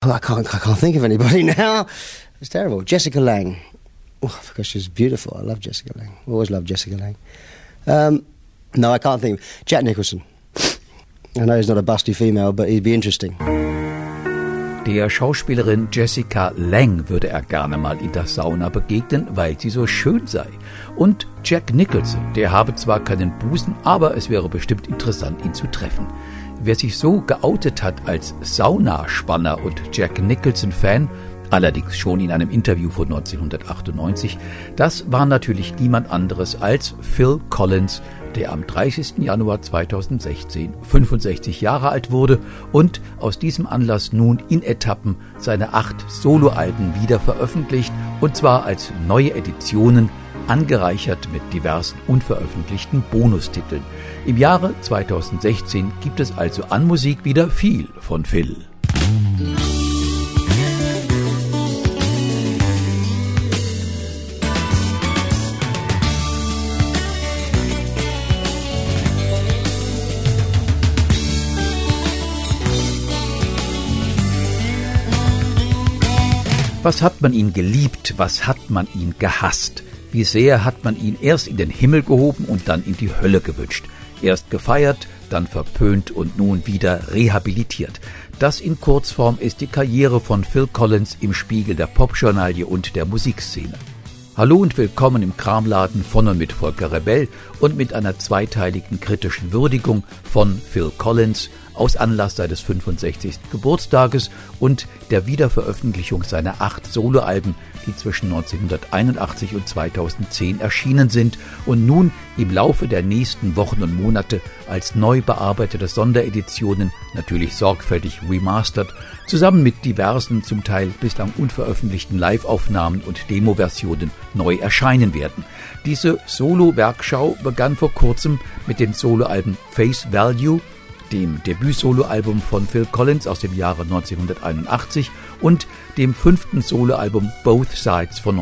Oh, I can't think of anybody now. It's terrible. Jessica Lange. Oh, because she's beautiful. I love Jessica Lange. Always loved Jessica Lange. No, I can't think. Jack Nicholson. I know he's not a busty female, but he'd be interesting. Der Schauspielerin Jessica Lange würde er gerne mal in der Sauna begegnen, weil sie so schön sei. Und Jack Nicholson, der habe zwar keinen Busen, aber es wäre bestimmt interessant, ihn zu treffen. Wer sich so geoutet hat als Saunaspanner und Jack Nicholson-Fan, allerdings schon in einem Interview von 1998, das war natürlich niemand anderes als Phil Collins, der am 30. Januar 2016 65 Jahre alt wurde und aus diesem Anlass nun in Etappen seine 8 Soloalben wieder veröffentlicht, und zwar als neue Editionen, angereichert mit diversen unveröffentlichten Bonustiteln. Im Jahre 2016 gibt es also an Musik wieder viel von Phil. Was hat man ihn geliebt, was hat man ihn gehasst? Wie sehr hat man ihn erst in den Himmel gehoben und dann in die Hölle gewünscht? Erst gefeiert, dann verpönt und nun wieder rehabilitiert. Das in Kurzform ist die Karriere von Phil Collins im Spiegel der Popjournalie und der Musikszene. Hallo und willkommen im Kramladen von und mit Volker Rebell und mit einer zweiteiligen kritischen Würdigung von Phil Collins aus Anlass seines 65. Geburtstages und der Wiederveröffentlichung seiner 8 Soloalben, die zwischen 1981 und 2010 erschienen sind und nun im Laufe der nächsten Wochen und Monate als neu bearbeitete Sondereditionen, natürlich sorgfältig remastered, zusammen mit diversen, zum Teil bislang unveröffentlichten Live-Aufnahmen und Demo-Versionen neu erscheinen werden. Diese Solo-Werkschau begann vor kurzem mit den Soloalben Face Value, dem Debüt-Soloalbum von Phil Collins aus dem Jahre 1981 und dem 5. Soloalbum Both Sides von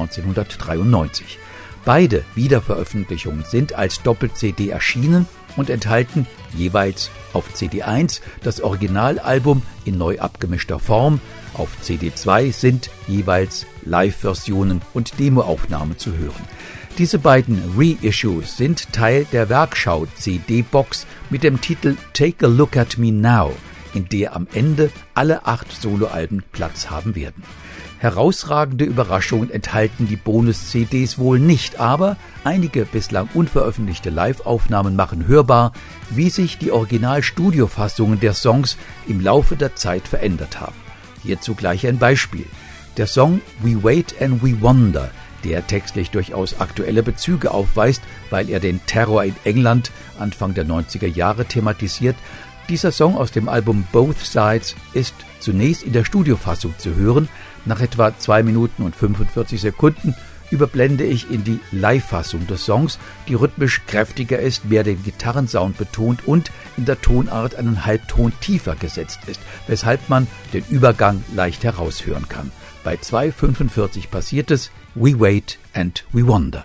1993. Beide Wiederveröffentlichungen sind als Doppel-CD erschienen und enthalten jeweils auf CD1 das Originalalbum in neu abgemischter Form, auf CD2 sind jeweils Live-Versionen und Demoaufnahmen zu hören. Diese beiden Reissues sind Teil der Werkschau-CD-Box mit dem Titel Take a Look at Me Now, in der am Ende alle 8 Soloalben Platz haben werden. Herausragende Überraschungen enthalten die Bonus-CDs wohl nicht, aber einige bislang unveröffentlichte Live-Aufnahmen machen hörbar, wie sich die Original-Studiofassungen der Songs im Laufe der Zeit verändert haben. Hierzu gleich ein Beispiel. Der Song We Wait and We Wonder, der textlich durchaus aktuelle Bezüge aufweist, weil er den Terror in England Anfang der 90er Jahre thematisiert. Dieser Song aus dem Album Both Sides ist zunächst in der Studiofassung zu hören. Nach etwa 2 Minuten und 45 Sekunden überblende ich in die Live-Fassung des Songs, die rhythmisch kräftiger ist, mehr den Gitarrensound betont und in der Tonart einen Halbton tiefer gesetzt ist, weshalb man den Übergang leicht heraushören kann. Bei 2,45 passiert es, We Wait and We Wonder.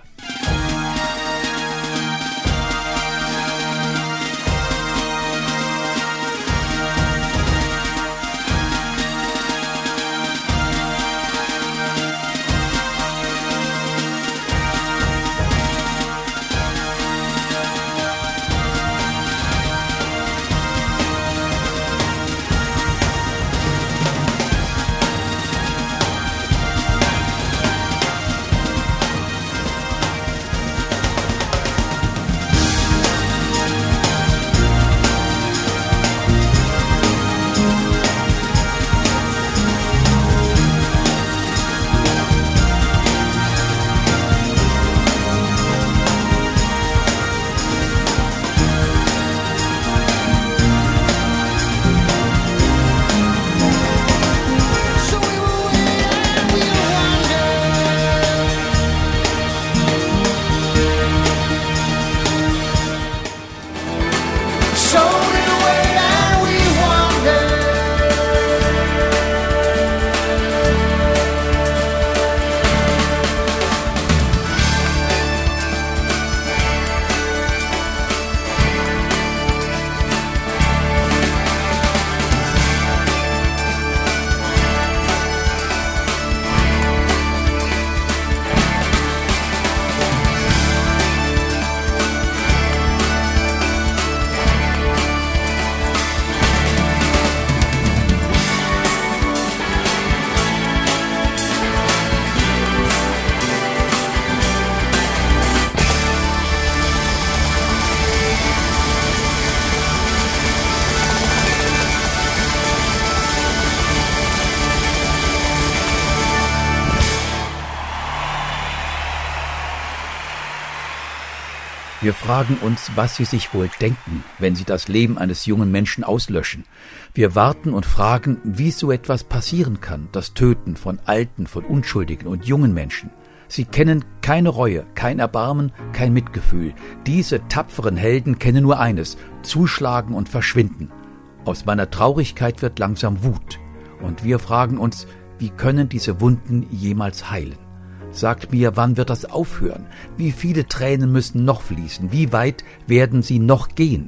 Wir fragen uns, was sie sich wohl denken, wenn sie das Leben eines jungen Menschen auslöschen. Wir warten und fragen, wie so etwas passieren kann, das Töten von alten, von unschuldigen und jungen Menschen. Sie kennen keine Reue, kein Erbarmen, kein Mitgefühl. Diese tapferen Helden kennen nur eines: zuschlagen und verschwinden. Aus meiner Traurigkeit wird langsam Wut. Und wir fragen uns, wie können diese Wunden jemals heilen? Sagt mir, wann wird das aufhören? Wie viele Tränen müssen noch fließen? Wie weit werden sie noch gehen?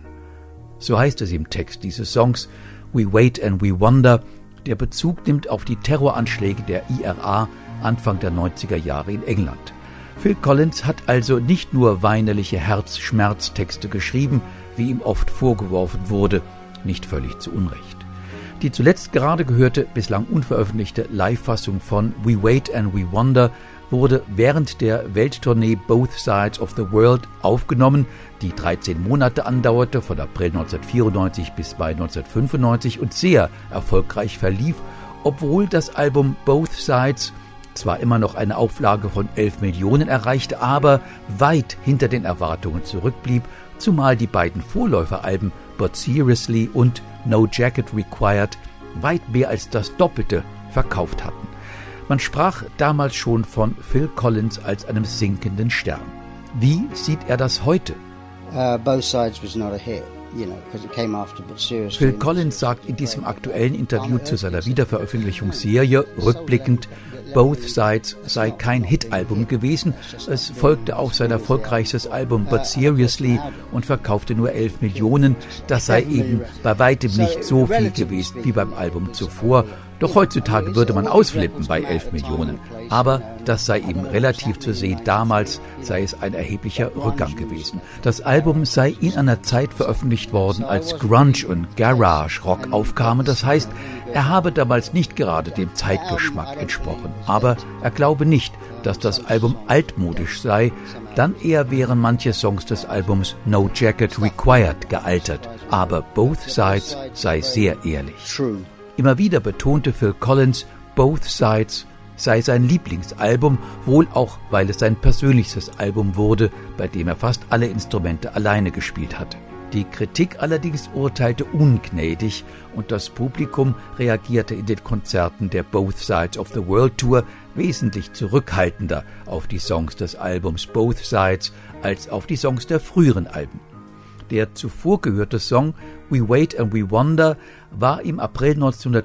So heißt es im Text dieses Songs We Wait and We Wonder, der Bezug nimmt auf die Terroranschläge der IRA Anfang der 90er Jahre in England. Phil Collins hat also nicht nur weinerliche Herzschmerztexte geschrieben, wie ihm oft vorgeworfen wurde, nicht völlig zu Unrecht. Die zuletzt gerade gehörte, bislang unveröffentlichte Live-Fassung von We Wait and We Wonder wurde während der Welttournee Both Sides of the World aufgenommen, die 13 Monate andauerte, von April 1994 bis Mai 1995 und sehr erfolgreich verlief, obwohl das Album Both Sides zwar immer noch eine Auflage von 11 Millionen erreichte, aber weit hinter den Erwartungen zurückblieb, zumal die beiden Vorläuferalben But Seriously und No Jacket Required weit mehr als das Doppelte verkauft hatten. Man sprach damals schon von Phil Collins als einem sinkenden Stern. Wie sieht er das heute? Both Sides was not a hit, because it came after But Seriously. Phil Collins sagt in diesem aktuellen Interview zu seiner Wiederveröffentlichungsserie rückblickend, Both Sides sei kein Hitalbum gewesen. Es folgte auch sein erfolgreichstes Album But Seriously und verkaufte nur 11 Millionen. Das sei eben bei weitem nicht so viel gewesen wie beim Album zuvor. Doch heutzutage würde man ausflippen bei 11 Millionen. Aber das sei eben relativ zu sehen. Damals sei es ein erheblicher Rückgang gewesen. Das Album sei in einer Zeit veröffentlicht worden, als Grunge und Garage Rock aufkamen. Das heißt, er habe damals nicht gerade dem Zeitgeschmack entsprochen. Aber er glaube nicht, dass das Album altmodisch sei. Dann eher wären manche Songs des Albums No Jacket Required gealtert. Aber Both Sides sei sehr ehrlich. Immer wieder betonte Phil Collins, Both Sides sei sein Lieblingsalbum, wohl auch, weil es sein persönlichstes Album wurde, bei dem er fast alle Instrumente alleine gespielt hatte. Die Kritik allerdings urteilte ungnädig und das Publikum reagierte in den Konzerten der Both Sides of the World Tour wesentlich zurückhaltender auf die Songs des Albums Both Sides als auf die Songs der früheren Alben. Der zuvor gehörte Song We Wait and We Wonder war im April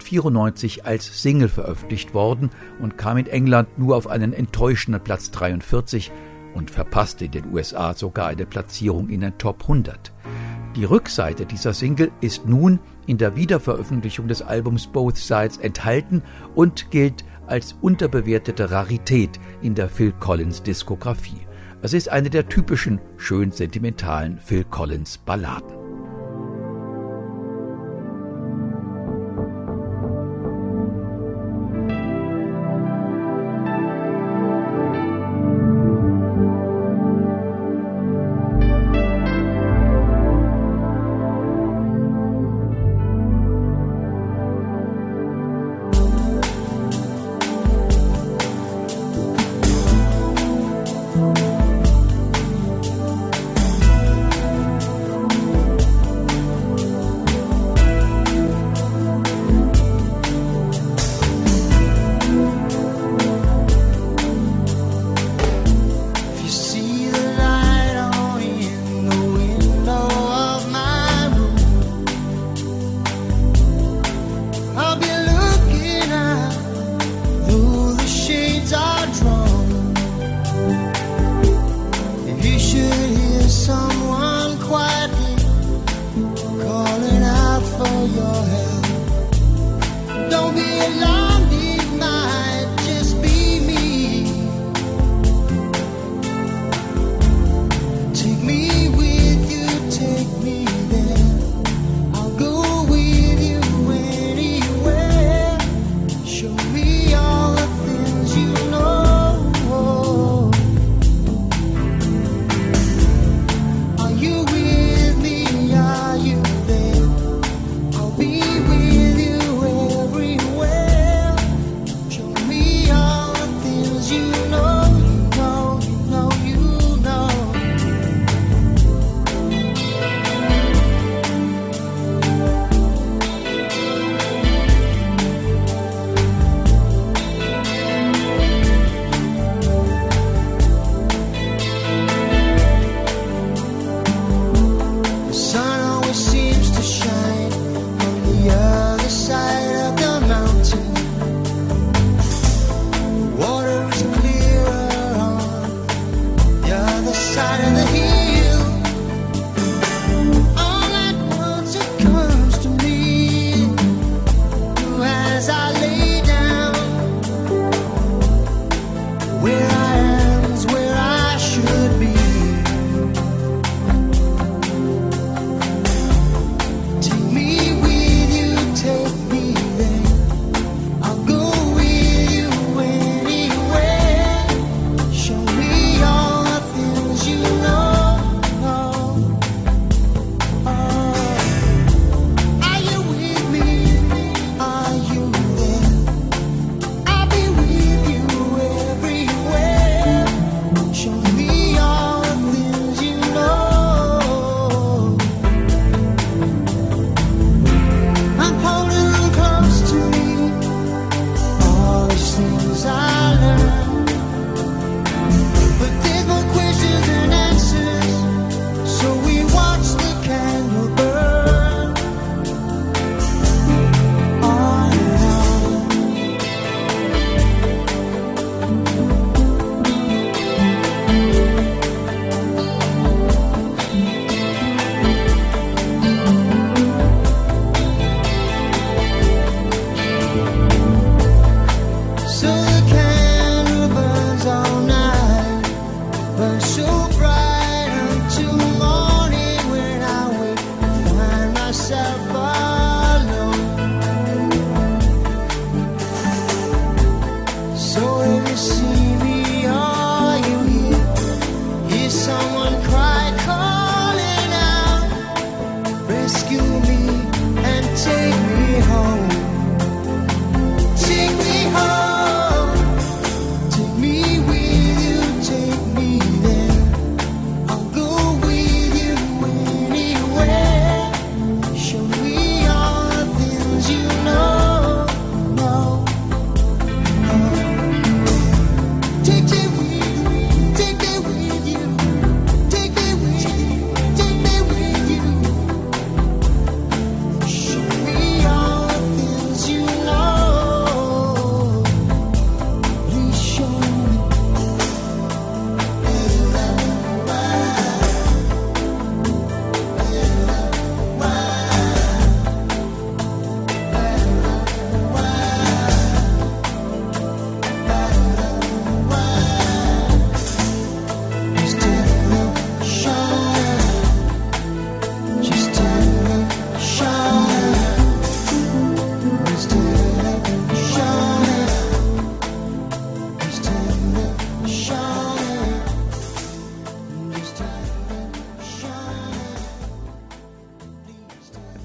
1994 als Single veröffentlicht worden und kam in England nur auf einen enttäuschenden Platz 43 und verpasste in den USA sogar eine Platzierung in den Top 100. Die Rückseite dieser Single ist nun in der Wiederveröffentlichung des Albums Both Sides enthalten und gilt als unterbewertete Rarität in der Phil Collins Diskografie. Es ist eine der typischen, schön sentimentalen Phil Collins Balladen.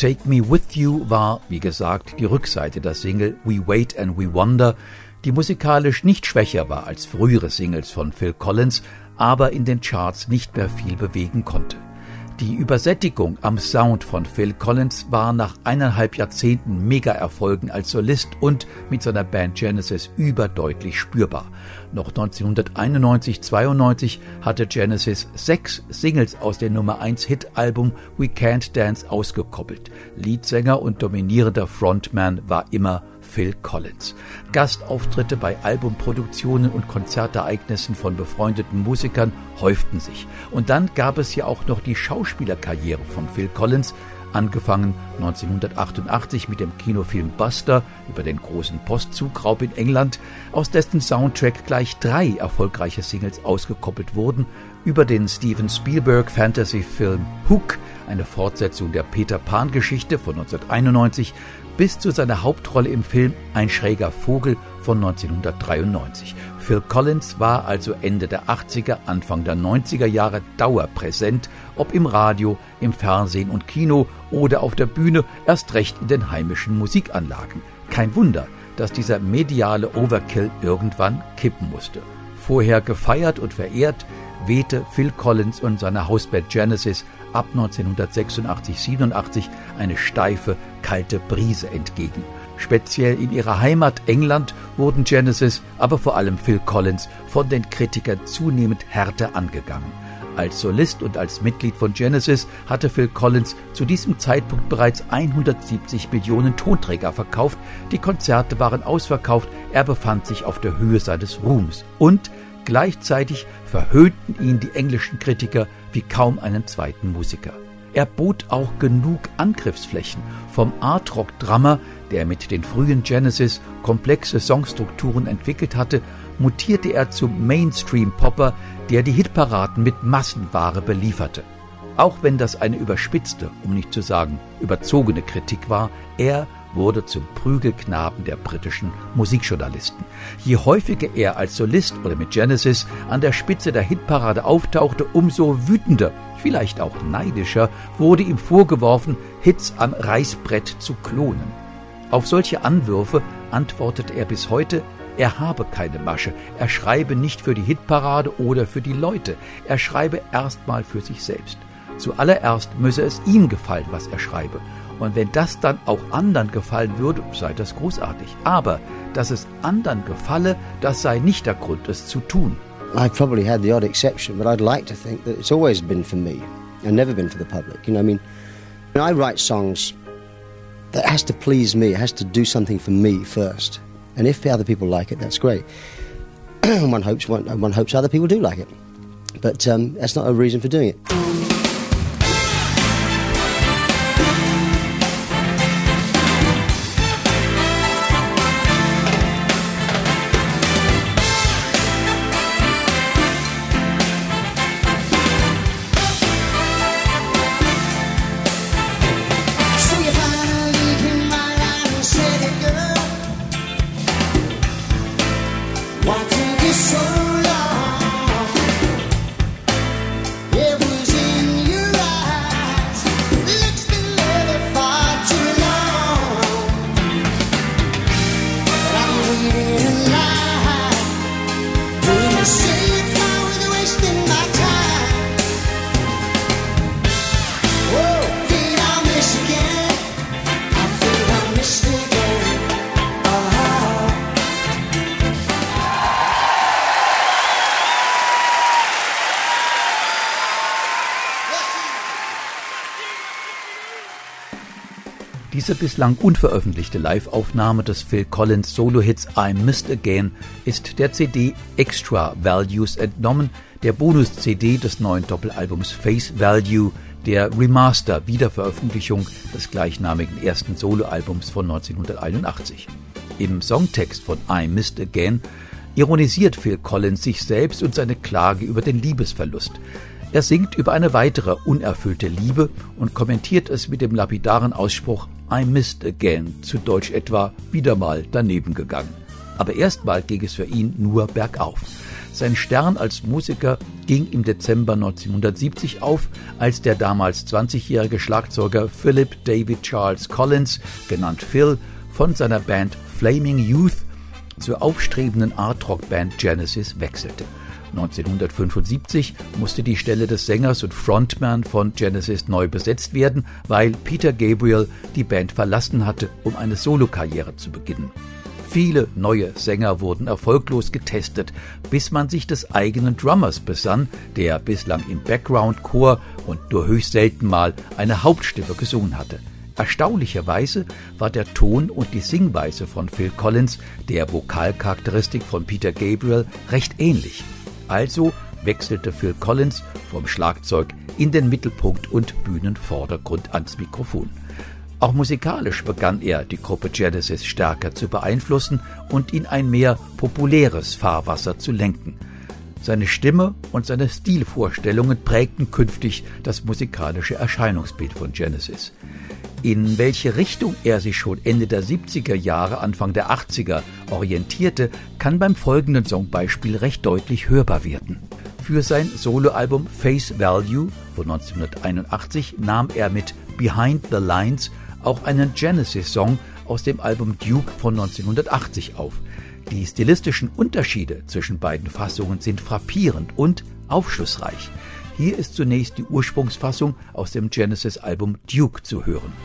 Take Me With You war, wie gesagt, die Rückseite der Single We Wait and We Wonder, die musikalisch nicht schwächer war als frühere Singles von Phil Collins, aber in den Charts nicht mehr viel bewegen konnte. Die Übersättigung am Sound von Phil Collins war nach 1,5 Jahrzehnten Mega-Erfolgen als Solist und mit seiner Band Genesis überdeutlich spürbar. Noch 1991-92 hatte Genesis 6 Singles aus dem Nummer-1-Hit-Album We Can't Dance ausgekoppelt. Leadsänger und dominierender Frontman war immer Phil Collins. Gastauftritte bei Albumproduktionen und Konzertereignissen von befreundeten Musikern häuften sich. Und dann gab es ja auch noch die Schauspielerkarriere von Phil Collins, angefangen 1988 mit dem Kinofilm Buster über den großen Postzugraub in England, aus dessen Soundtrack gleich 3 erfolgreiche Singles ausgekoppelt wurden, über den Steven Spielberg Fantasy-Film Hook, eine Fortsetzung der Peter Pan-Geschichte von 1991, bis zu seiner Hauptrolle im Film Ein schräger Vogel von 1993. Phil Collins war also Ende der 80er, Anfang der 90er Jahre dauerpräsent, ob im Radio, im Fernsehen und Kino oder auf der Bühne, erst recht in den heimischen Musikanlagen. Kein Wunder, dass dieser mediale Overkill irgendwann kippen musste. Vorher gefeiert und verehrt, wehte Phil Collins und seine Hausband Genesis ab 1986-87 eine steife, kalte Brise entgegen. Speziell in ihrer Heimat England wurden Genesis, aber vor allem Phil Collins, von den Kritikern zunehmend härter angegangen. Als Solist und als Mitglied von Genesis hatte Phil Collins zu diesem Zeitpunkt bereits 170 Millionen Tonträger verkauft, die Konzerte waren ausverkauft, er befand sich auf der Höhe seines Ruhms und gleichzeitig verhöhnten ihn die englischen Kritiker wie kaum einen zweiten Musiker. Er bot auch genug Angriffsflächen. Vom Art-Rock-Drummer, der mit den frühen Genesis komplexe Songstrukturen entwickelt hatte, mutierte er zum Mainstream-Popper, der die Hitparaden mit Massenware belieferte. Auch wenn das eine überspitzte, um nicht zu sagen überzogene Kritik war, er wurde zum Prügelknaben der britischen Musikjournalisten. Je häufiger er als Solist oder mit Genesis an der Spitze der Hitparade auftauchte, umso wütender, vielleicht auch neidischer, wurde ihm vorgeworfen, Hits am Reißbrett zu klonen. Auf solche Anwürfe antwortete er bis heute, er habe keine Masche, er schreibe nicht für die Hitparade oder für die Leute, er schreibe erstmal für sich selbst. Zuallererst müsse es ihm gefallen, was er schreibe. Und wenn das dann auch anderen gefallen würde, sei das großartig. Aber, dass es anderen gefalle, das sei nicht der Grund, es zu tun. I've probably had the odd exception, but I'd like to think that it's always been for me and never been for the public. You know, I mean, when I write songs, that has to please me, it has to do something for me first. And if the other people like it, that's great. one hopes other people do like it. But that's not a reason for doing it. Diese bislang unveröffentlichte Live-Aufnahme des Phil Collins Solo-Hits I Missed Again ist der CD Extra Values entnommen, der Bonus-CD des neuen Doppelalbums Face Value, der Remaster-Wiederveröffentlichung des gleichnamigen ersten Soloalbums von 1981. Im Songtext von I Missed Again ironisiert Phil Collins sich selbst und seine Klage über den Liebesverlust. Er singt über eine weitere unerfüllte Liebe und kommentiert es mit dem lapidaren Ausspruch I missed again, zu Deutsch etwa wieder mal daneben gegangen. aber erstmal ging es für ihn nur bergauf. Sein Stern als Musiker ging im Dezember 1970 auf, als der damals 20-jährige Schlagzeuger Philip David Charles Collins, genannt Phil, von seiner Band Flaming Youth zur aufstrebenden Art-Rock-Band Genesis wechselte. 1975 musste die Stelle des Sängers und Frontman von Genesis neu besetzt werden, weil Peter Gabriel die Band verlassen hatte, um eine Solokarriere zu beginnen. Viele neue Sänger wurden erfolglos getestet, bis man sich des eigenen Drummers besann, der bislang im Background-Chor und nur höchst selten mal eine Hauptstimme gesungen hatte. Erstaunlicherweise war der Ton und die Singweise von Phil Collins der Vokalcharakteristik von Peter Gabriel recht ähnlich. Also wechselte Phil Collins vom Schlagzeug in den Mittelpunkt und Bühnenvordergrund ans Mikrofon. Auch musikalisch begann er, die Gruppe Genesis stärker zu beeinflussen und in ein mehr populäres Fahrwasser zu lenken. Seine Stimme und seine Stilvorstellungen prägten künftig das musikalische Erscheinungsbild von Genesis. In welche Richtung er sich schon Ende der 70er Jahre, Anfang der 80er orientierte, kann beim folgenden Songbeispiel recht deutlich hörbar werden. Für sein Soloalbum Face Value von 1981 nahm er mit Behind the Lines auch einen Genesis-Song aus dem Album Duke von 1980 auf. Die stilistischen Unterschiede zwischen beiden Fassungen sind frappierend und aufschlussreich. Hier ist zunächst die Ursprungsfassung aus dem Genesis-Album Duke zu hören.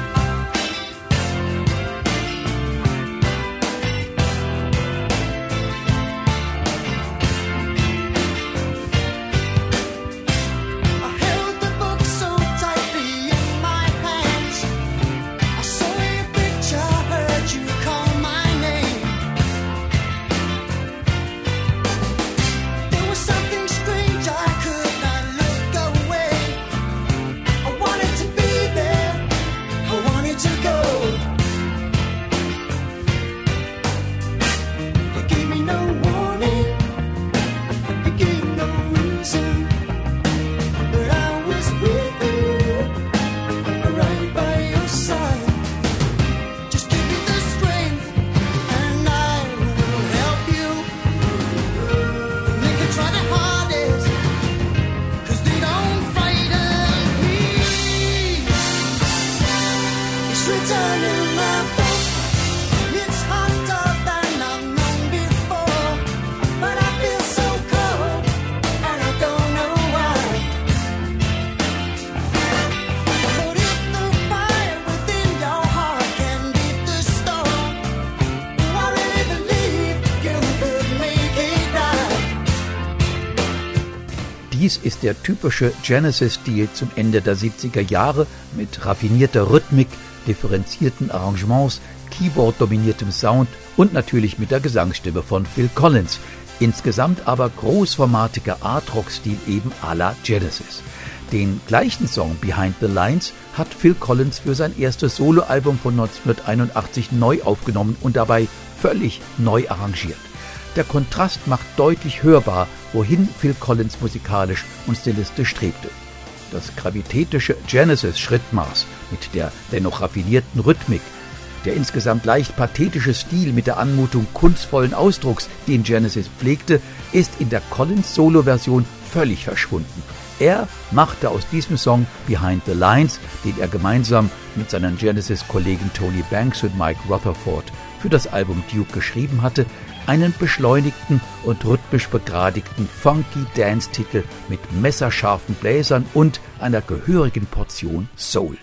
Dies ist der typische Genesis-Stil zum Ende der 70er Jahre mit raffinierter Rhythmik, differenzierten Arrangements, Keyboard-dominiertem Sound und natürlich mit der Gesangsstimme von Phil Collins. Insgesamt aber großformatiger Art-Rock-Stil eben à la Genesis. Den gleichen Song Behind the Lines hat Phil Collins für sein erstes Soloalbum von 1981 neu aufgenommen und dabei völlig neu arrangiert. Der Kontrast macht deutlich hörbar, wohin Phil Collins musikalisch und stilistisch strebte. Das gravitätische Genesis-Schrittmaß mit der dennoch raffinierten Rhythmik, der insgesamt leicht pathetische Stil mit der Anmutung kunstvollen Ausdrucks, den Genesis pflegte, ist in der Collins-Solo-Version völlig verschwunden. Er machte aus diesem Song Behind the Lines, den er gemeinsam mit seinen Genesis-Kollegen Tony Banks und Mike Rutherford für das Album Duke geschrieben hatte, einen beschleunigten und rhythmisch begradigten funky Dance-Titel mit messerscharfen Bläsern und einer gehörigen Portion Soul.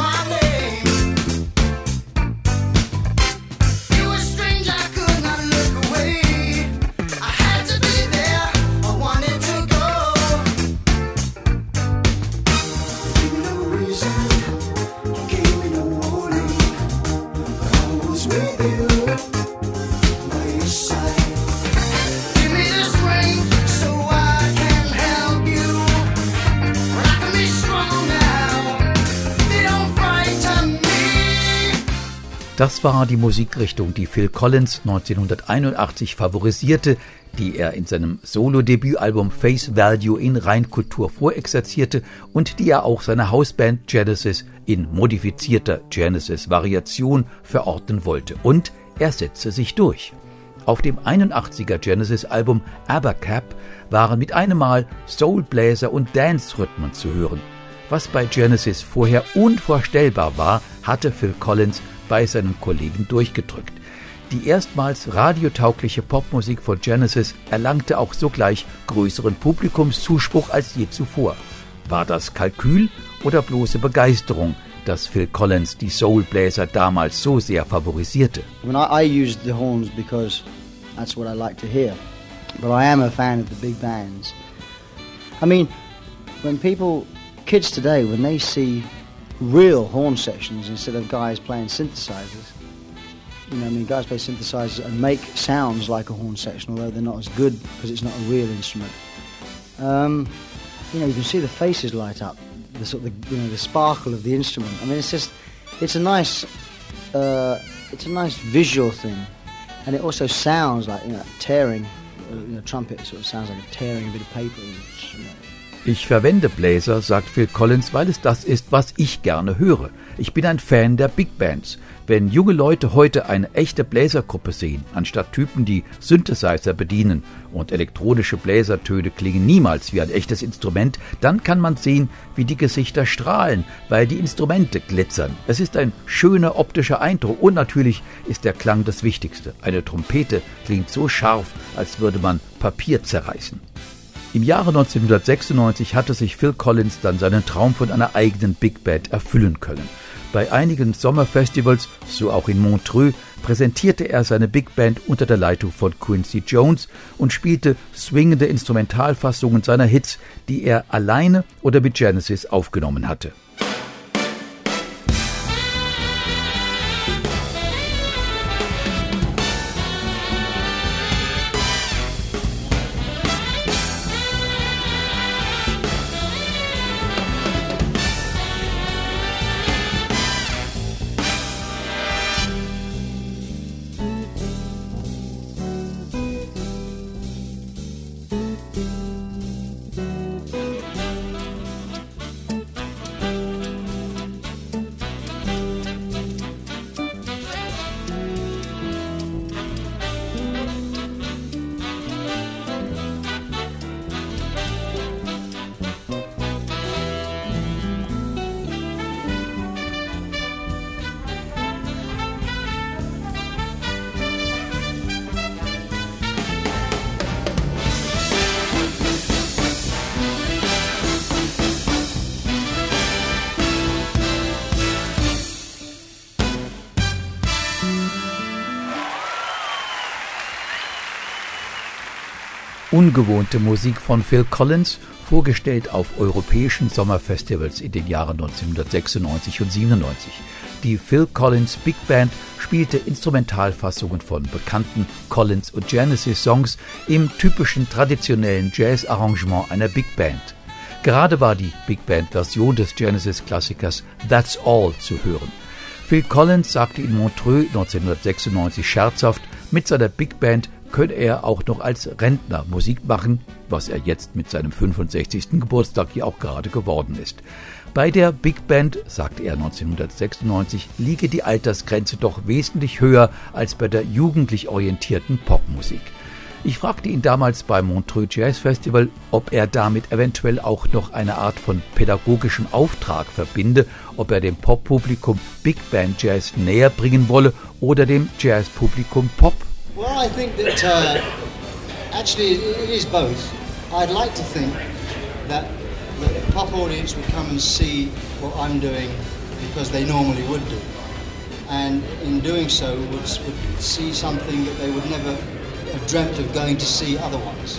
Look Das war die Musikrichtung, die Phil Collins 1981 favorisierte, die er in seinem Solo-Debütalbum Face Value in Reinkultur vorexerzierte und die er auch seiner Hausband Genesis in modifizierter Genesis-Variation verorten wollte. Und er setzte sich durch. Auf dem 81er Genesis-Album Abacab waren mit einem Mal Soulbläser und Dance-Rhythmen zu hören. Was bei Genesis vorher unvorstellbar war, hatte Phil Collins bei seinen Kollegen durchgedrückt. Die erstmals radiotaugliche Popmusik von Genesis erlangte auch sogleich größeren Publikumszuspruch als je zuvor. War das Kalkül oder bloße Begeisterung, dass Phil Collins die Soulbläser damals so sehr favorisierte? I used the horns because that's what I like to hear. But I am a fan of the big bands. I mean, kids today, when they see real horn sections instead of guys playing synthesizers, guys play synthesizers and make sounds like a horn section, although they're not as good because it's not a real instrument. You can see the faces light up, the sort of the sparkle of the instrument. I mean, it's a nice visual thing, and it also sounds like tearing. Trumpet sort of sounds like tearing a bit of paper. Ich verwende Bläser, sagt Phil Collins, weil es das ist, was ich gerne höre. Ich bin ein Fan der Big Bands. Wenn junge Leute heute eine echte Bläsergruppe sehen, anstatt Typen, die Synthesizer bedienen und elektronische Bläsertöne klingen niemals wie ein echtes Instrument, dann kann man sehen, wie die Gesichter strahlen, weil die Instrumente glitzern. Es ist ein schöner optischer Eindruck und natürlich ist der Klang das Wichtigste. Eine Trompete klingt so scharf, als würde man Papier zerreißen. Im Jahre 1996 hatte sich Phil Collins dann seinen Traum von einer eigenen Big Band erfüllen können. Bei einigen Sommerfestivals, so auch in Montreux, präsentierte er seine Big Band unter der Leitung von Quincy Jones und spielte swingende Instrumentalfassungen seiner Hits, die er alleine oder mit Genesis aufgenommen hatte. Ungewohnte Musik von Phil Collins, vorgestellt auf europäischen Sommerfestivals in den Jahren 1996 und 97. Die Phil Collins Big Band spielte Instrumentalfassungen von bekannten Collins- und Genesis-Songs im typischen traditionellen Jazz-Arrangement einer Big Band. Gerade war die Big Band-Version des Genesis-Klassikers That's All zu hören. Phil Collins sagte in Montreux 1996 scherzhaft, mit seiner Big Band könne er auch noch als Rentner Musik machen, was er jetzt mit seinem 65. Geburtstag ja auch gerade geworden ist. Bei der Big Band, sagte er 1996, liege die Altersgrenze doch wesentlich höher als bei der jugendlich orientierten Popmusik. Ich fragte ihn damals beim Montreux Jazz Festival, ob er damit eventuell auch noch eine Art von pädagogischem Auftrag verbinde, ob er dem Poppublikum Big Band Jazz näher bringen wolle oder dem Jazzpublikum Pop. Well, I think that actually it is both. I'd like to think that the pop audience would come and see what I'm doing because they normally would do. And in doing so would see something that they would never have dreamt of going to see otherwise.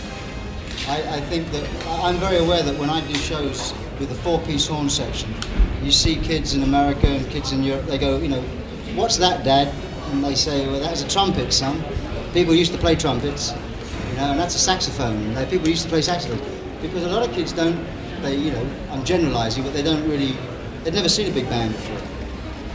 I think that I'm very aware that when I do shows with a four-piece horn section, you see kids in America and kids in Europe, they go, what's that, Dad? And they say, well, that's a trumpet, son. People used to play trumpets, and that's a saxophone. People used to play saxophone. Because a lot of kids don't, I'm generalizing, but they've never seen a big band before.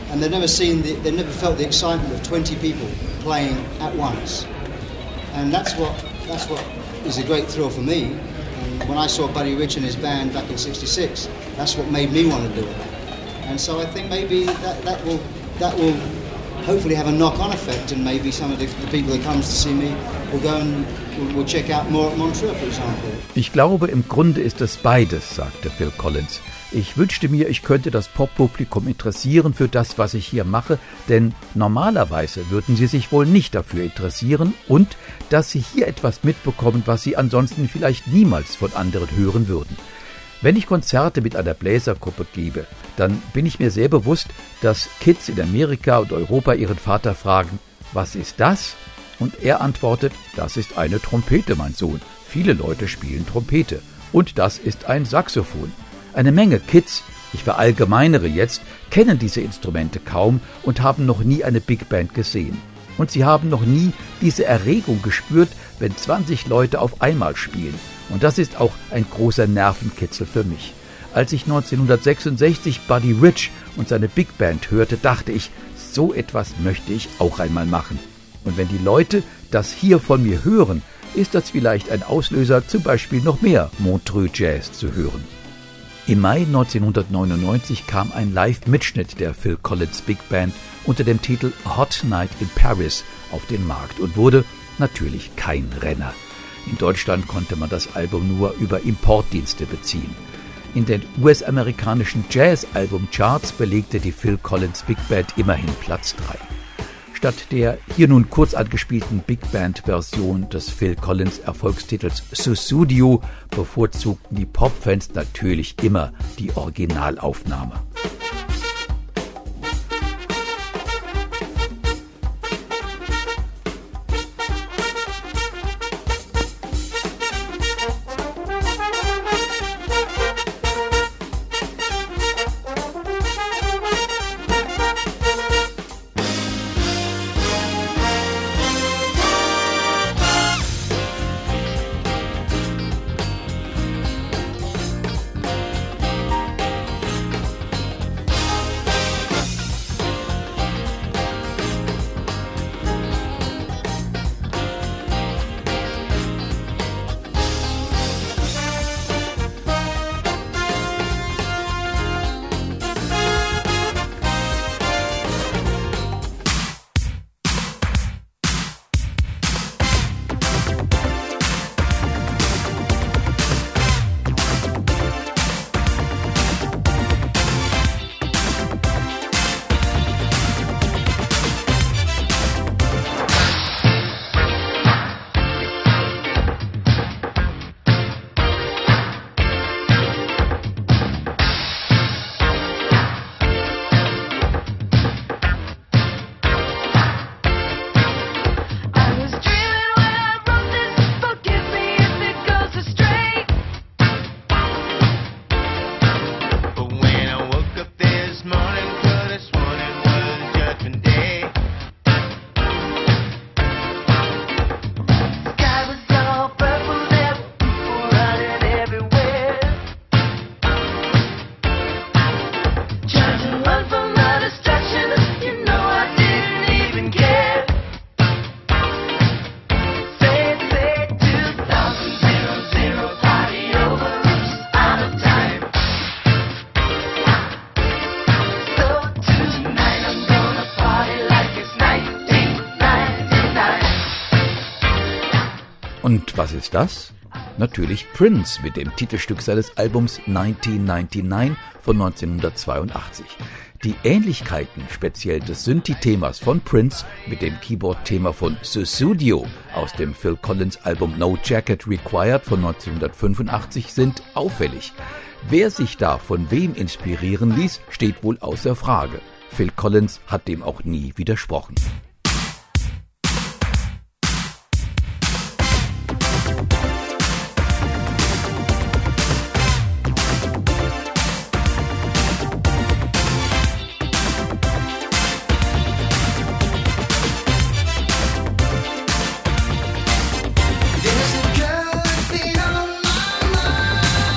and they've never felt the excitement of 20 people playing at once. And that's what is a great thrill for me. And when I saw Buddy Rich and his band back in '66, that's what made me want to do it. And so I think maybe that will hopefully have a knock-on effect, and maybe some of the people that comes to see me will go and will check out more at Montreux, for example. Ich glaube, im Grunde ist es beides, sagte Phil Collins. Ich wünschte mir, ich könnte das Poppublikum interessieren für das, was ich hier mache, denn normalerweise würden sie sich wohl nicht dafür interessieren, und dass sie hier etwas mitbekommen, was sie ansonsten vielleicht niemals von anderen hören würden. Wenn ich Konzerte mit einer Bläsergruppe gebe, dann bin ich mir sehr bewusst, dass Kids in Amerika und Europa ihren Vater fragen, was ist das? Und er antwortet, das ist eine Trompete, mein Sohn. Viele Leute spielen Trompete. Und das ist ein Saxophon. Eine Menge Kids, ich verallgemeinere jetzt, kennen diese Instrumente kaum und haben noch nie eine Big Band gesehen. Und sie haben noch nie diese Erregung gespürt, wenn 20 Leute auf einmal spielen. Und das ist auch ein großer Nervenkitzel für mich. Als ich 1966 Buddy Rich und seine Big Band hörte, dachte ich, so etwas möchte ich auch einmal machen. Und wenn die Leute das hier von mir hören, ist das vielleicht ein Auslöser, zum Beispiel noch mehr Montreux Jazz zu hören. Im Mai 1999 kam ein Live-Mitschnitt der Phil Collins Big Band unter dem Titel A Hot Night in Paris auf den Markt und wurde natürlich kein Renner. In Deutschland konnte man das Album nur über Importdienste beziehen. In den US-amerikanischen Jazz-Album-Charts belegte die Phil Collins Big Band immerhin Platz 3. Statt der hier nun kurz angespielten Big Band-Version des Phil Collins Erfolgstitels Sussudio bevorzugten die Popfans natürlich immer die Originalaufnahme. Und was ist das? Natürlich Prince mit dem Titelstück seines Albums 1999 von 1982. Die Ähnlichkeiten speziell des Synthi-Themas von Prince mit dem Keyboard-Thema von Sussudio aus dem Phil Collins Album No Jacket Required von 1985 sind auffällig. Wer sich da von wem inspirieren ließ, steht wohl außer Frage. Phil Collins hat dem auch nie widersprochen.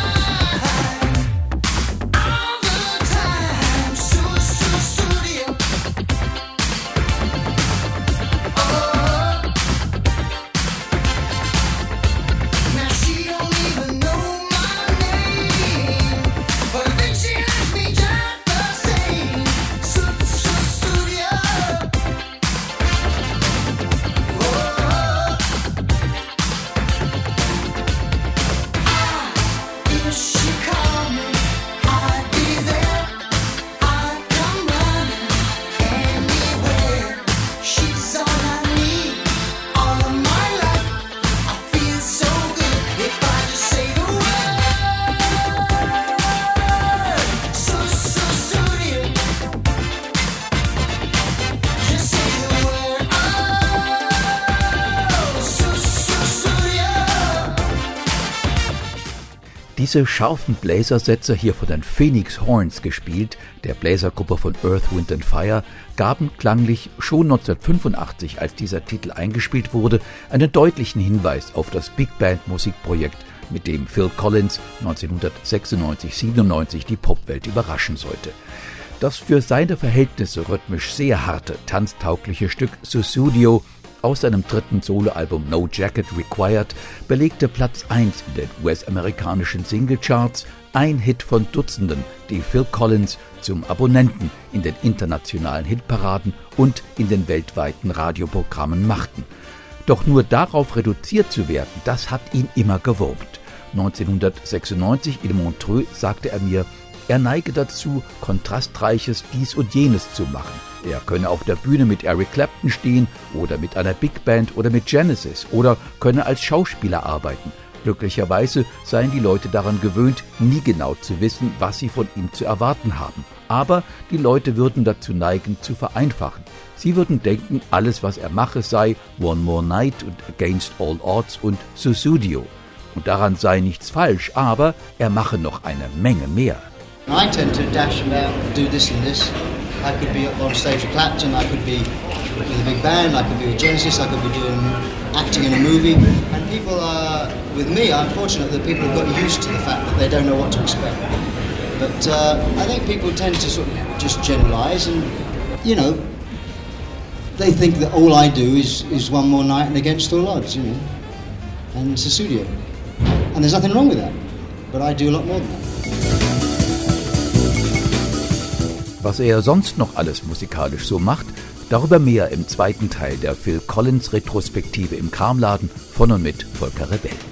Studio. Diese scharfen Bläsersätze, hier von den Phoenix Horns gespielt, der Bläsergruppe von Earth, Wind and Fire, gaben klanglich schon 1985, als dieser Titel eingespielt wurde, einen deutlichen Hinweis auf das Big Band Musikprojekt, mit dem Phil Collins 1996/97 die Popwelt überraschen sollte. Das für seine Verhältnisse rhythmisch sehr harte, tanztaugliche Stück Sussudio aus seinem dritten Soloalbum No Jacket Required belegte Platz 1 in den US-amerikanischen Singlecharts, ein Hit von Dutzenden, die Phil Collins zum Abonnenten in den internationalen Hitparaden und in den weltweiten Radioprogrammen machten. Doch nur darauf reduziert zu werden, das hat ihn immer gewurmt. 1996 in Montreux sagte er mir, er neige dazu, kontrastreiches dies und jenes zu machen. Er könne auf der Bühne mit Eric Clapton stehen oder mit einer Big Band oder mit Genesis oder könne als Schauspieler arbeiten. Glücklicherweise seien die Leute daran gewöhnt, nie genau zu wissen, was sie von ihm zu erwarten haben. Aber die Leute würden dazu neigen, zu vereinfachen. Sie würden denken, alles, was er mache, sei One More Night und Against All Odds und Sussudio. Und daran sei nichts falsch, aber er mache noch eine Menge mehr. I tend to dash about, do this and this. I could be on stage with Clapton, I could be with a big band, I could be with Genesis, I could be doing acting in a movie. And people are, with me, I'm fortunate that people have got used to the fact that they don't know what to expect. But I think people tend to sort of just generalise and, you know, they think that all I do is One More Night and Against All Odds, you know, and Sussudio. And there's nothing wrong with that, but I do a lot more than that. Was er sonst noch alles musikalisch so macht, darüber mehr im zweiten Teil der Phil Collins Retrospektive im Kramladen von und mit Volker Rebell.